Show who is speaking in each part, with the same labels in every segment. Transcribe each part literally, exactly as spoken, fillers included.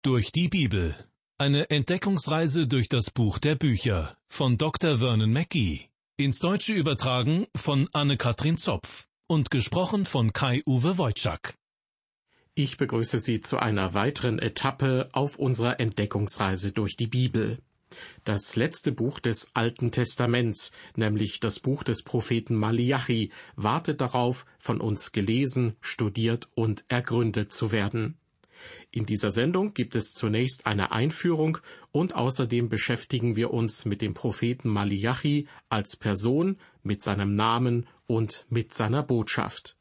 Speaker 1: Durch die Bibel. Eine Entdeckungsreise durch das Buch der Bücher von Doktor Vernon Mackey. Ins Deutsche übertragen von Anne-Katrin Zopf und gesprochen von Kai-Uwe Wojczak.
Speaker 2: Ich begrüße Sie zu einer weiteren Etappe auf unserer Entdeckungsreise durch die Bibel. Das letzte Buch des Alten Testaments, nämlich das Buch des Propheten Maleachi, wartet darauf, von uns gelesen, studiert und ergründet zu werden. In dieser Sendung gibt es zunächst eine Einführung und außerdem beschäftigen wir uns mit dem Propheten Maleachi als Person, mit seinem Namen und mit seiner Botschaft.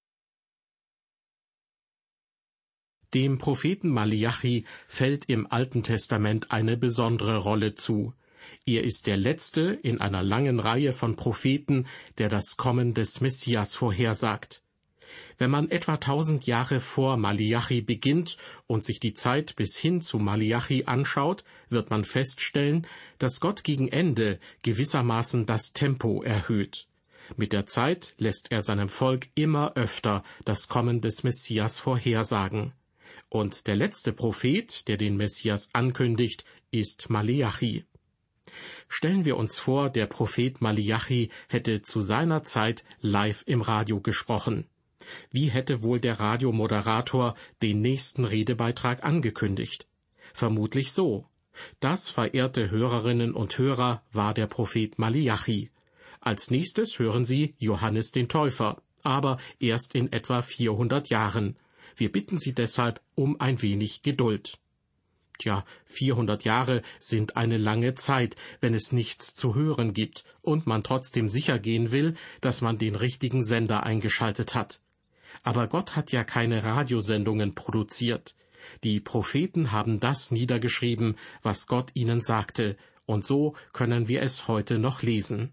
Speaker 2: Dem Propheten Maleachi fällt im Alten Testament eine besondere Rolle zu. Er ist der letzte in einer langen Reihe von Propheten, der das Kommen des Messias vorhersagt. Wenn man etwa tausend Jahre vor Maleachi beginnt und sich die Zeit bis hin zu Maleachi anschaut, wird man feststellen, dass Gott gegen Ende gewissermaßen das Tempo erhöht. Mit der Zeit lässt er seinem Volk immer öfter das Kommen des Messias vorhersagen. Und der letzte Prophet, der den Messias ankündigt, ist Maleachi. Stellen wir uns vor, der Prophet Maleachi hätte zu seiner Zeit live im Radio gesprochen. Wie hätte wohl der Radiomoderator den nächsten Redebeitrag angekündigt? Vermutlich so: Das, verehrte Hörerinnen und Hörer, war der Prophet Maleachi. Als nächstes hören Sie Johannes den Täufer, aber erst in etwa vierhundert Jahren. Wir bitten Sie deshalb um ein wenig Geduld. Tja, vierhundert Jahre sind eine lange Zeit, wenn es nichts zu hören gibt und man trotzdem sicher gehen will, dass man den richtigen Sender eingeschaltet hat. Aber Gott hat ja keine Radiosendungen produziert. Die Propheten haben das niedergeschrieben, was Gott ihnen sagte, und so können wir es heute noch lesen.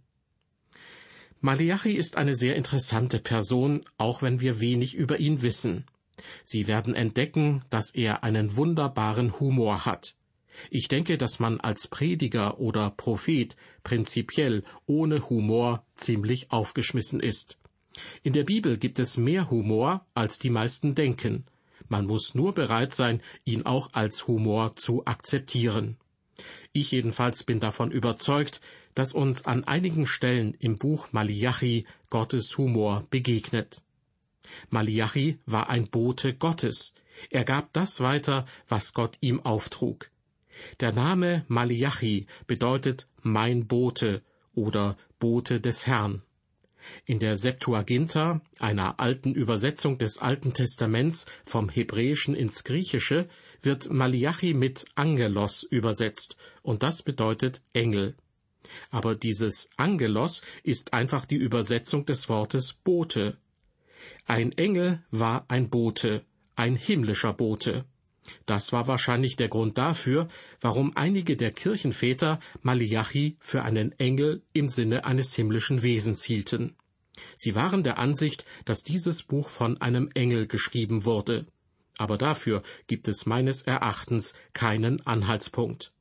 Speaker 2: Maleachi ist eine sehr interessante Person, auch wenn wir wenig über ihn wissen. Sie werden entdecken, dass er einen wunderbaren Humor hat. Ich denke, dass man als Prediger oder Prophet prinzipiell ohne Humor ziemlich aufgeschmissen ist. In der Bibel gibt es mehr Humor, als die meisten denken. Man muss nur bereit sein, ihn auch als Humor zu akzeptieren. Ich jedenfalls bin davon überzeugt, dass uns an einigen Stellen im Buch Maleachi Gottes Humor begegnet. Maleachi war ein Bote Gottes. Er gab das weiter, was Gott ihm auftrug. Der Name Maleachi bedeutet mein Bote oder Bote des Herrn. In der Septuaginta, einer alten Übersetzung des Alten Testaments vom Hebräischen ins Griechische, wird Maleachi mit Angelos übersetzt, und das bedeutet Engel. Aber dieses Angelos ist einfach die Übersetzung des Wortes Bote. Ein Engel war ein Bote, ein himmlischer Bote. Das war wahrscheinlich der Grund dafür, warum einige der Kirchenväter Maleachi für einen Engel im Sinne eines himmlischen Wesens hielten. Sie waren der Ansicht, dass dieses Buch von einem Engel geschrieben wurde. Aber dafür gibt es meines Erachtens keinen Anhaltspunkt.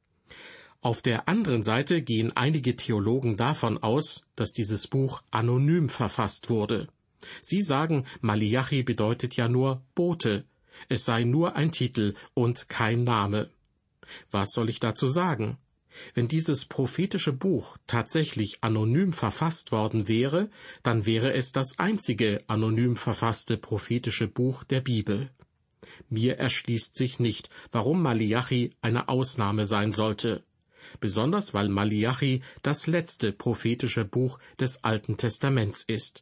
Speaker 2: Auf der anderen Seite gehen einige Theologen davon aus, dass dieses Buch anonym verfasst wurde. Sie sagen, Maleachi bedeutet ja nur Bote. Es sei nur ein Titel und kein Name. Was soll ich dazu sagen? Wenn dieses prophetische Buch tatsächlich anonym verfasst worden wäre, dann wäre es das einzige anonym verfasste prophetische Buch der Bibel. Mir erschließt sich nicht, warum Maleachi eine Ausnahme sein sollte. Besonders weil Maleachi das letzte prophetische Buch des Alten Testaments ist.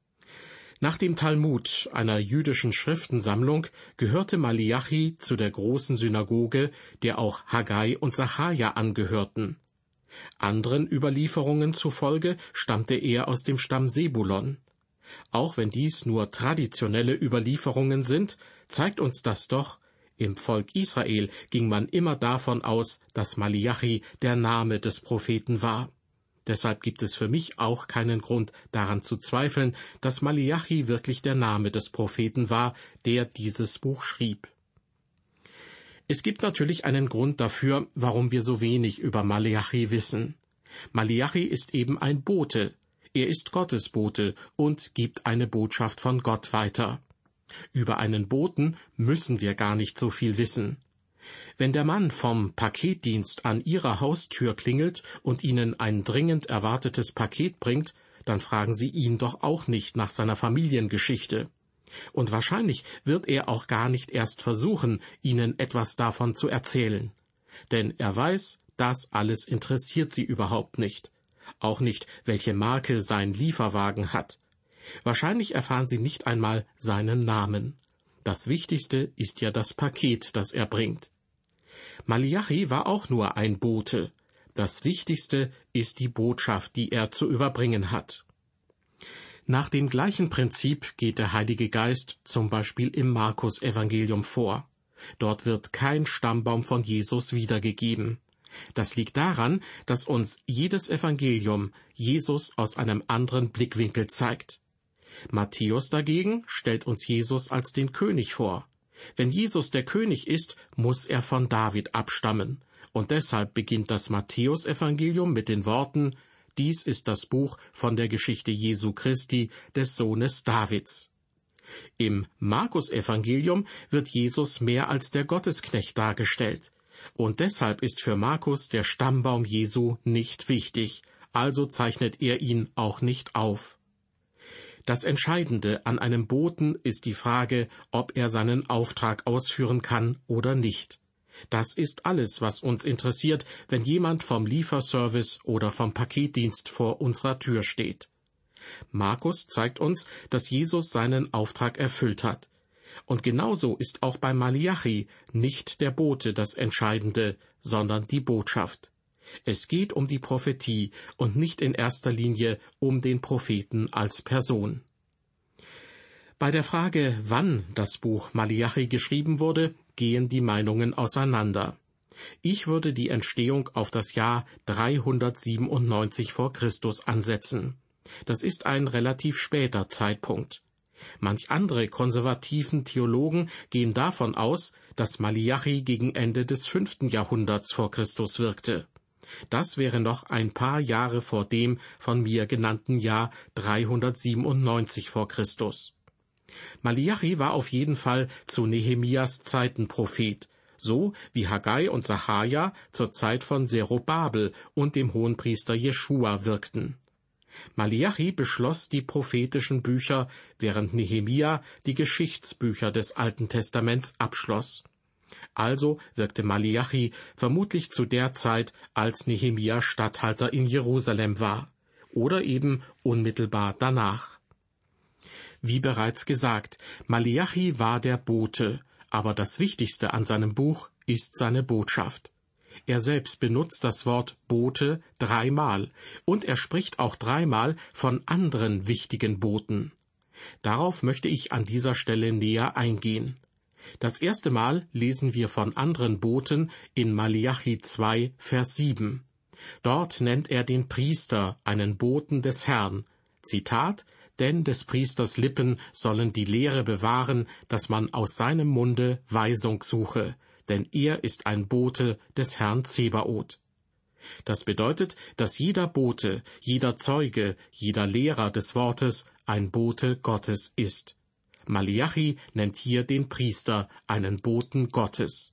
Speaker 2: Nach dem Talmud, einer jüdischen Schriftensammlung, gehörte Maleachi zu der großen Synagoge, der auch Haggai und Sacharja angehörten. Anderen Überlieferungen zufolge stammte er aus dem Stamm Sebulon. Auch wenn dies nur traditionelle Überlieferungen sind, zeigt uns das doch, im Volk Israel ging man immer davon aus, dass Maleachi der Name des Propheten war. Deshalb gibt es für mich auch keinen Grund, daran zu zweifeln, dass Maleachi wirklich der Name des Propheten war, der dieses Buch schrieb. Es gibt natürlich einen Grund dafür, warum wir so wenig über Maleachi wissen. Maleachi ist eben ein Bote. Er ist Gottes Bote und gibt eine Botschaft von Gott weiter. Über einen Boten müssen wir gar nicht so viel wissen. Wenn der Mann vom Paketdienst an Ihrer Haustür klingelt und Ihnen ein dringend erwartetes Paket bringt, dann fragen Sie ihn doch auch nicht nach seiner Familiengeschichte. Und wahrscheinlich wird er auch gar nicht erst versuchen, Ihnen etwas davon zu erzählen. Denn er weiß, das alles interessiert Sie überhaupt nicht. Auch nicht, welche Marke sein Lieferwagen hat. Wahrscheinlich erfahren Sie nicht einmal seinen Namen. Das Wichtigste ist ja das Paket, das er bringt. Maliachi war auch nur ein Bote. Das Wichtigste ist die Botschaft, die er zu überbringen hat. Nach dem gleichen Prinzip geht der Heilige Geist zum Beispiel im Markus-Evangelium vor. Dort wird kein Stammbaum von Jesus wiedergegeben. Das liegt daran, dass uns jedes Evangelium Jesus aus einem anderen Blickwinkel zeigt. Matthäus dagegen stellt uns Jesus als den König vor. Wenn Jesus der König ist, muss er von David abstammen. Und deshalb beginnt das Matthäus-Evangelium mit den Worten: Dies ist das Buch von der Geschichte Jesu Christi, des Sohnes Davids. Im Markus-Evangelium wird Jesus mehr als der Gottesknecht dargestellt. Und deshalb ist für Markus der Stammbaum Jesu nicht wichtig, also zeichnet er ihn auch nicht auf. Das Entscheidende an einem Boten ist die Frage, ob er seinen Auftrag ausführen kann oder nicht. Das ist alles, was uns interessiert, wenn jemand vom Lieferservice oder vom Paketdienst vor unserer Tür steht. Markus zeigt uns, dass Jesus seinen Auftrag erfüllt hat. Und genauso ist auch bei Maliachi nicht der Bote das Entscheidende, sondern die Botschaft. Es geht um die Prophetie und nicht in erster Linie um den Propheten als Person. Bei der Frage, wann das Buch Maliachi geschrieben wurde, gehen die Meinungen auseinander. Ich würde die Entstehung auf das Jahr dreihundertsiebenundneunzig vor Christus ansetzen. Das ist ein relativ später Zeitpunkt. Manch andere konservativen Theologen gehen davon aus, dass Maliachi gegen Ende des fünften Jahrhunderts vor Christus wirkte. Das wäre noch ein paar Jahre vor dem von mir genannten Jahr dreihundertsiebenundneunzig vor Christus. Maliachi war auf jeden Fall zu Nehemias Zeiten Prophet, so wie Haggai und Sacharja zur Zeit von Zerubabel und dem Hohenpriester Jeschua wirkten. Maliachi beschloss die prophetischen Bücher, während Nehemia die Geschichtsbücher des Alten Testaments abschloss. Also wirkte Maliachi vermutlich zu der Zeit, als Nehemia Statthalter in Jerusalem war, oder eben unmittelbar danach. Wie bereits gesagt, Maliachi war der Bote, aber das Wichtigste an seinem Buch ist seine Botschaft. Er selbst benutzt das Wort Bote dreimal, und er spricht auch dreimal von anderen wichtigen Boten. Darauf möchte ich an dieser Stelle näher eingehen. Das erste Mal lesen wir von anderen Boten in Maliachi zwei, Vers sieben. Dort nennt er den Priester einen Boten des Herrn. Zitat: Denn des Priesters Lippen sollen die Lehre bewahren, dass man aus seinem Munde Weisung suche, denn er ist ein Bote des Herrn Zebaoth. Das bedeutet, dass jeder Bote, jeder Zeuge, jeder Lehrer des Wortes ein Bote Gottes ist. Maliachi nennt hier den Priester einen Boten Gottes.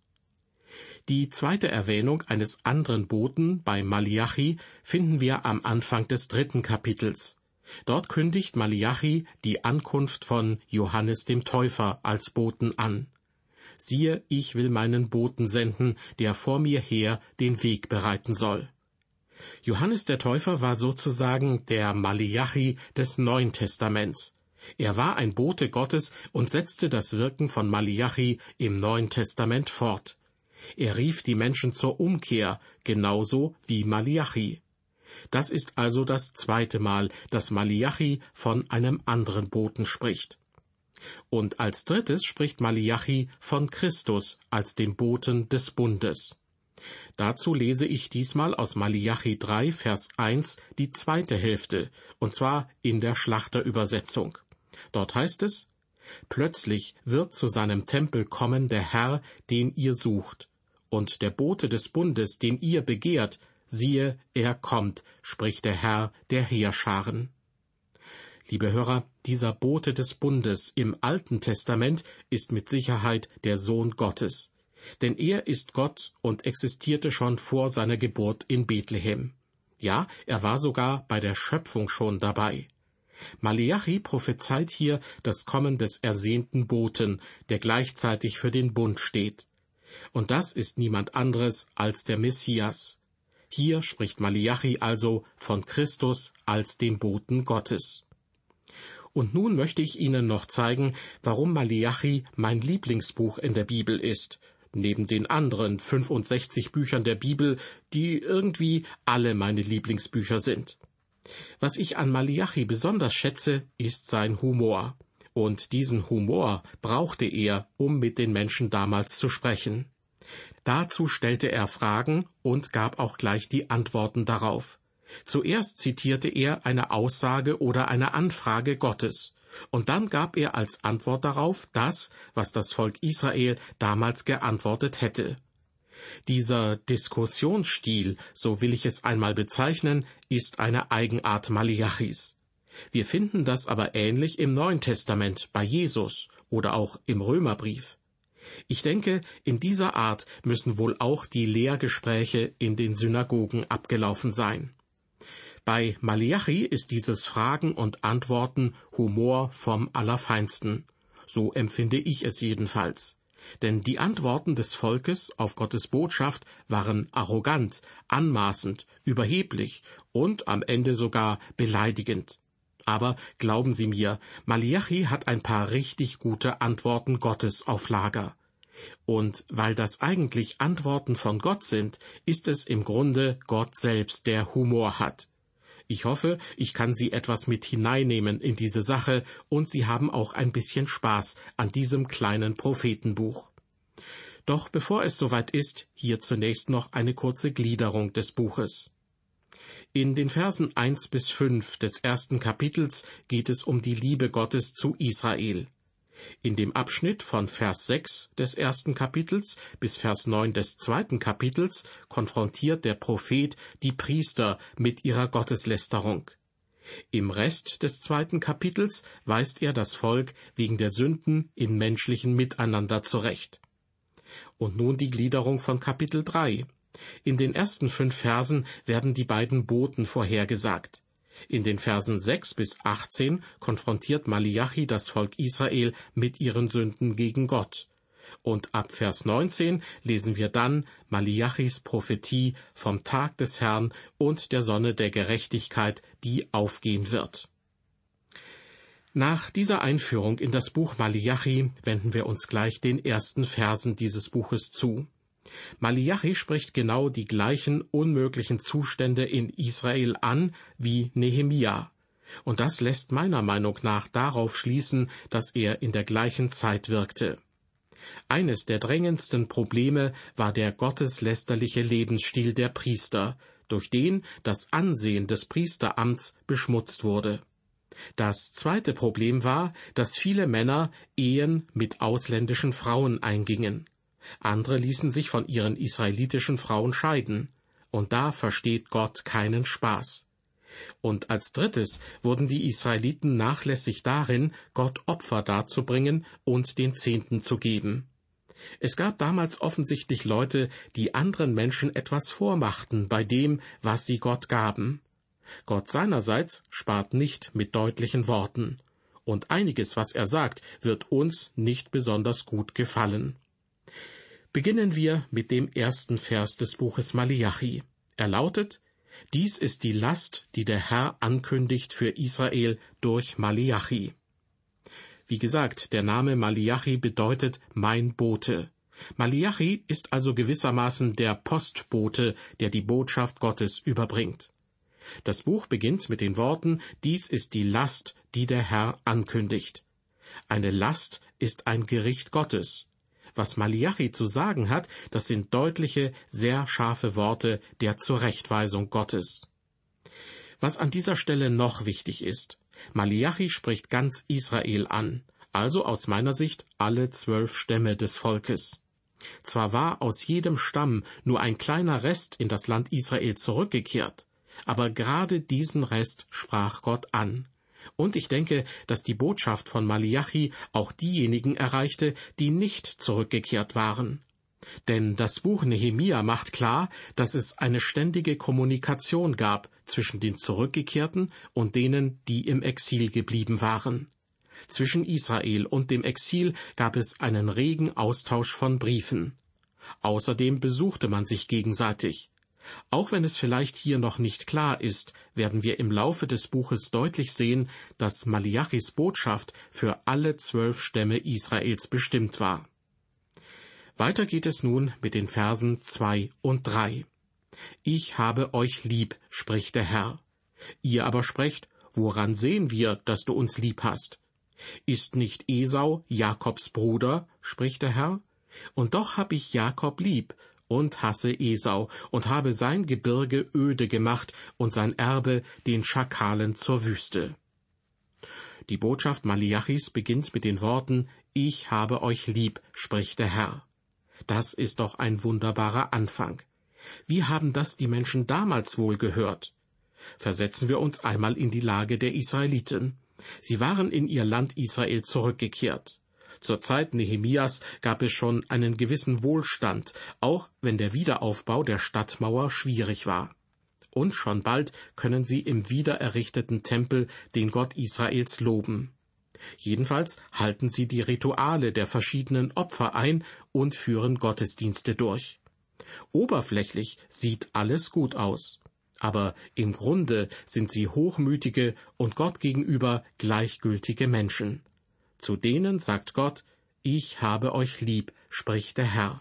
Speaker 2: Die zweite Erwähnung eines anderen Boten bei Maliachi finden wir am Anfang des dritten Kapitels. Dort kündigt Maliachi die Ankunft von Johannes dem Täufer als Boten an. Siehe, ich will meinen Boten senden, der vor mir her den Weg bereiten soll. Johannes der Täufer war sozusagen der Maliachi des Neuen Testaments. Er war ein Bote Gottes und setzte das Wirken von Maliachi im Neuen Testament fort. Er rief die Menschen zur Umkehr, genauso wie Maliachi. Das ist also das zweite Mal, dass Maliachi von einem anderen Boten spricht. Und als drittes spricht Maliachi von Christus als dem Boten des Bundes. Dazu lese ich diesmal aus Maliachi drei, Vers eins die zweite Hälfte, und zwar in der Schlachterübersetzung. Dort heißt es: Plötzlich wird zu seinem Tempel kommen der Herr, den ihr sucht, und der Bote des Bundes, den ihr begehrt, siehe, er kommt, spricht der Herr der Heerscharen. Liebe Hörer, dieser Bote des Bundes im Alten Testament ist mit Sicherheit der Sohn Gottes. Denn er ist Gott und existierte schon vor seiner Geburt in Bethlehem. Ja, er war sogar bei der Schöpfung schon dabei. Maleachi prophezeit hier das Kommen des ersehnten Boten, der gleichzeitig für den Bund steht. Und das ist niemand anderes als der Messias. Hier spricht Maleachi also von Christus als dem Boten Gottes. Und nun möchte ich Ihnen noch zeigen, warum Maleachi mein Lieblingsbuch in der Bibel ist, neben den anderen fünfundsechzig Büchern der Bibel, die irgendwie alle meine Lieblingsbücher sind. Was ich an Maleachi besonders schätze, ist sein Humor. Und diesen Humor brauchte er, um mit den Menschen damals zu sprechen. Dazu stellte er Fragen und gab auch gleich die Antworten darauf. Zuerst zitierte er eine Aussage oder eine Anfrage Gottes, und dann gab er als Antwort darauf das, was das Volk Israel damals geantwortet hätte. Dieser Diskussionsstil, so will ich es einmal bezeichnen, ist eine Eigenart Maleachis. Wir finden das aber ähnlich im Neuen Testament bei Jesus oder auch im Römerbrief. Ich denke, in dieser Art müssen wohl auch die Lehrgespräche in den Synagogen abgelaufen sein. Bei Maleachi ist dieses Fragen und Antworten Humor vom Allerfeinsten. So empfinde ich es jedenfalls. Denn die Antworten des Volkes auf Gottes Botschaft waren arrogant, anmaßend, überheblich und am Ende sogar beleidigend. Aber glauben Sie mir, Maleachi hat ein paar richtig gute Antworten Gottes auf Lager. Und weil das eigentlich Antworten von Gott sind, ist es im Grunde Gott selbst, der Humor hat. Ich hoffe, ich kann Sie etwas mit hineinnehmen in diese Sache, und Sie haben auch ein bisschen Spaß an diesem kleinen Prophetenbuch. Doch bevor es soweit ist, hier zunächst noch eine kurze Gliederung des Buches. In den Versen eins bis fünf des ersten Kapitels geht es um die Liebe Gottes zu Israel. In dem Abschnitt von Vers sechs des ersten Kapitels bis Vers neun des zweiten Kapitels konfrontiert der Prophet die Priester mit ihrer Gotteslästerung. Im Rest des zweiten Kapitels weist er das Volk wegen der Sünden in menschlichen Miteinander zurecht. Und nun die Gliederung von Kapitel drei. In den ersten fünf Versen werden die beiden Boten vorhergesagt. In den Versen sechs bis achtzehn konfrontiert Maleachi das Volk Israel mit ihren Sünden gegen Gott. Und ab Vers neunzehn lesen wir dann Maleachis Prophetie vom Tag des Herrn und der Sonne der Gerechtigkeit, die aufgehen wird. Nach dieser Einführung in das Buch Maleachi wenden wir uns gleich den ersten Versen dieses Buches zu. Maleachi spricht genau die gleichen unmöglichen Zustände in Israel an wie Nehemia. Und das lässt meiner Meinung nach darauf schließen, dass er in der gleichen Zeit wirkte. Eines der drängendsten Probleme war der gotteslästerliche Lebensstil der Priester, durch den das Ansehen des Priesteramts beschmutzt wurde. Das zweite Problem war, dass viele Männer Ehen mit ausländischen Frauen eingingen. Andere ließen sich von ihren israelitischen Frauen scheiden. Und da versteht Gott keinen Spaß. Und als drittes wurden die Israeliten nachlässig darin, Gott Opfer darzubringen und den Zehnten zu geben. Es gab damals offensichtlich Leute, die anderen Menschen etwas vormachten bei dem, was sie Gott gaben. Gott seinerseits spart nicht mit deutlichen Worten. Und einiges, was er sagt, wird uns nicht besonders gut gefallen. Beginnen wir mit dem ersten Vers des Buches Maleachi. Er lautet: Dies ist die Last, die der Herr ankündigt für Israel durch Maleachi. Wie gesagt, der Name Maleachi bedeutet mein Bote. Maleachi ist also gewissermaßen der Postbote, der die Botschaft Gottes überbringt. Das Buch beginnt mit den Worten: Dies ist die Last, die der Herr ankündigt. Eine Last ist ein Gericht Gottes. Was Maleachi zu sagen hat, das sind deutliche, sehr scharfe Worte der Zurechtweisung Gottes. Was an dieser Stelle noch wichtig ist: Maleachi spricht ganz Israel an, also aus meiner Sicht alle zwölf Stämme des Volkes. Zwar war aus jedem Stamm nur ein kleiner Rest in das Land Israel zurückgekehrt, aber gerade diesen Rest sprach Gott an. Und ich denke, dass die Botschaft von Maleachi auch diejenigen erreichte, die nicht zurückgekehrt waren. Denn das Buch Nehemia macht klar, dass es eine ständige Kommunikation gab zwischen den Zurückgekehrten und denen, die im Exil geblieben waren. Zwischen Israel und dem Exil gab es einen regen Austausch von Briefen. Außerdem besuchte man sich gegenseitig. Auch wenn es vielleicht hier noch nicht klar ist, werden wir im Laufe des Buches deutlich sehen, dass Maliachis Botschaft für alle zwölf Stämme Israels bestimmt war. Weiter geht es nun mit den Versen zwei und drei. »Ich habe euch lieb«, spricht der Herr. Ihr aber sprecht, »Woran sehen wir, dass du uns lieb hast?« »Ist nicht Esau Jakobs Bruder?«, spricht der Herr. »Und doch hab ich Jakob lieb und hasse Esau und habe sein Gebirge öde gemacht und sein Erbe den Schakalen zur Wüste.« Die Botschaft Maliachis beginnt mit den Worten, »Ich habe euch lieb«, spricht der Herr. Das ist doch ein wunderbarer Anfang. Wie haben das die Menschen damals wohl gehört? Versetzen wir uns einmal in die Lage der Israeliten. Sie waren in ihr Land Israel zurückgekehrt. Zur Zeit Nehemias gab es schon einen gewissen Wohlstand, auch wenn der Wiederaufbau der Stadtmauer schwierig war. Und schon bald können sie im wiedererrichteten Tempel den Gott Israels loben. Jedenfalls halten sie die Rituale der verschiedenen Opfer ein und führen Gottesdienste durch. Oberflächlich sieht alles gut aus, aber im Grunde sind sie hochmütige und Gott gegenüber gleichgültige Menschen. Zu denen sagt Gott, »Ich habe euch lieb«, spricht der Herr.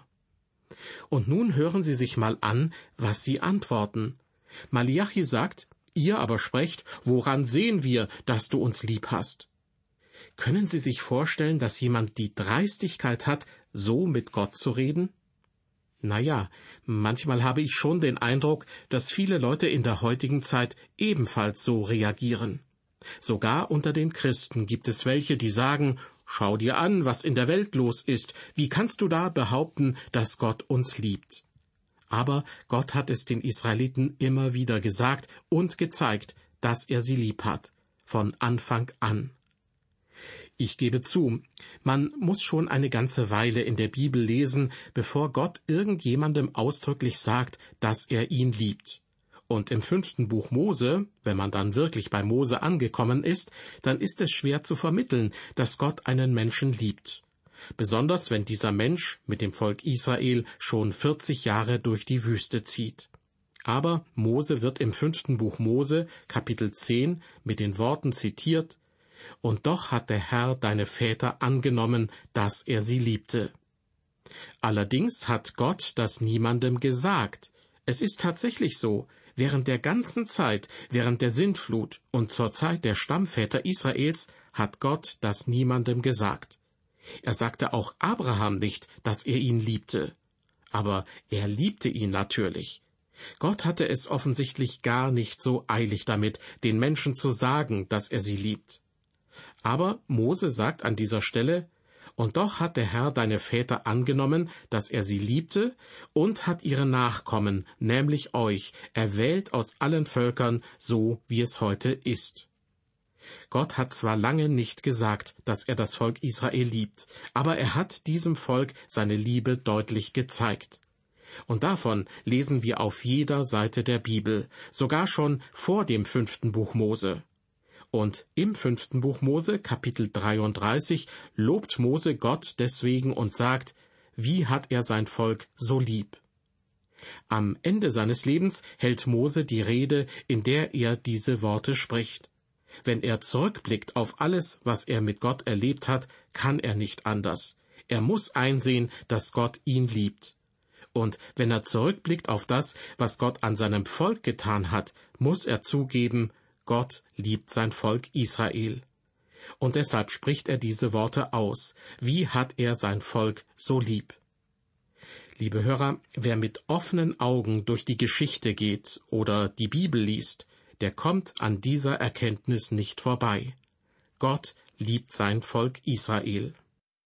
Speaker 2: Und nun hören Sie sich mal an, was sie antworten. Maliachi sagt, ihr aber sprecht, »Woran sehen wir, dass du uns lieb hast?« Können Sie sich vorstellen, dass jemand die Dreistigkeit hat, so mit Gott zu reden? Na ja, manchmal habe ich schon den Eindruck, dass viele Leute in der heutigen Zeit ebenfalls so reagieren. Sogar unter den Christen gibt es welche, die sagen, »Schau dir an, was in der Welt los ist. Wie kannst du da behaupten, dass Gott uns liebt?« Aber Gott hat es den Israeliten immer wieder gesagt und gezeigt, dass er sie lieb hat, von Anfang an. Ich gebe zu, man muss schon eine ganze Weile in der Bibel lesen, bevor Gott irgendjemandem ausdrücklich sagt, dass er ihn liebt. Und im fünften Buch Mose, wenn man dann wirklich bei Mose angekommen ist, dann ist es schwer zu vermitteln, dass Gott einen Menschen liebt. Besonders wenn dieser Mensch mit dem Volk Israel schon vierzig Jahre durch die Wüste zieht. Aber Mose wird im fünften Buch Mose, Kapitel zehn, mit den Worten zitiert, »Und doch hat der Herr deine Väter angenommen, dass er sie liebte.« Allerdings hat Gott das niemandem gesagt. Es ist tatsächlich so, während der ganzen Zeit, während der Sintflut und zur Zeit der Stammväter Israels hat Gott das niemandem gesagt. Er sagte auch Abraham nicht, dass er ihn liebte. Aber er liebte ihn natürlich. Gott hatte es offensichtlich gar nicht so eilig damit, den Menschen zu sagen, dass er sie liebt. Aber Mose sagt an dieser Stelle, »Und doch hat der Herr deine Väter angenommen, dass er sie liebte, und hat ihre Nachkommen, nämlich euch, erwählt aus allen Völkern, so wie es heute ist.« Gott hat zwar lange nicht gesagt, dass er das Volk Israel liebt, aber er hat diesem Volk seine Liebe deutlich gezeigt. Und davon lesen wir auf jeder Seite der Bibel, sogar schon vor dem fünften Buch Mose. Und im fünften Buch Mose, Kapitel dreiunddreißig, lobt Mose Gott deswegen und sagt, wie hat er sein Volk so lieb. Am Ende seines Lebens hält Mose die Rede, in der er diese Worte spricht. Wenn er zurückblickt auf alles, was er mit Gott erlebt hat, kann er nicht anders. Er muss einsehen, dass Gott ihn liebt. Und wenn er zurückblickt auf das, was Gott an seinem Volk getan hat, muss er zugeben, Gott liebt sein Volk Israel. Und deshalb spricht er diese Worte aus. Wie hat er sein Volk so lieb? Liebe Hörer, wer mit offenen Augen durch die Geschichte geht oder die Bibel liest, der kommt an dieser Erkenntnis nicht vorbei. Gott liebt sein Volk Israel.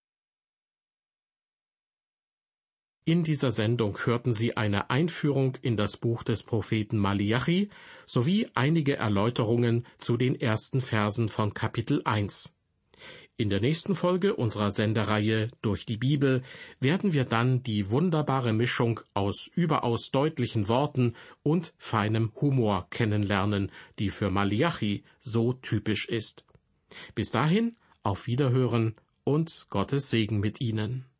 Speaker 2: In dieser Sendung hörten Sie eine Einführung in das Buch des Propheten Maliachi sowie einige Erläuterungen zu den ersten Versen von Kapitel eins. In der nächsten Folge unserer Sendereihe Durch die Bibel werden wir dann die wunderbare Mischung aus überaus deutlichen Worten und feinem Humor kennenlernen, die für Maleachi so typisch ist. Bis dahin, auf Wiederhören und Gottes Segen mit Ihnen.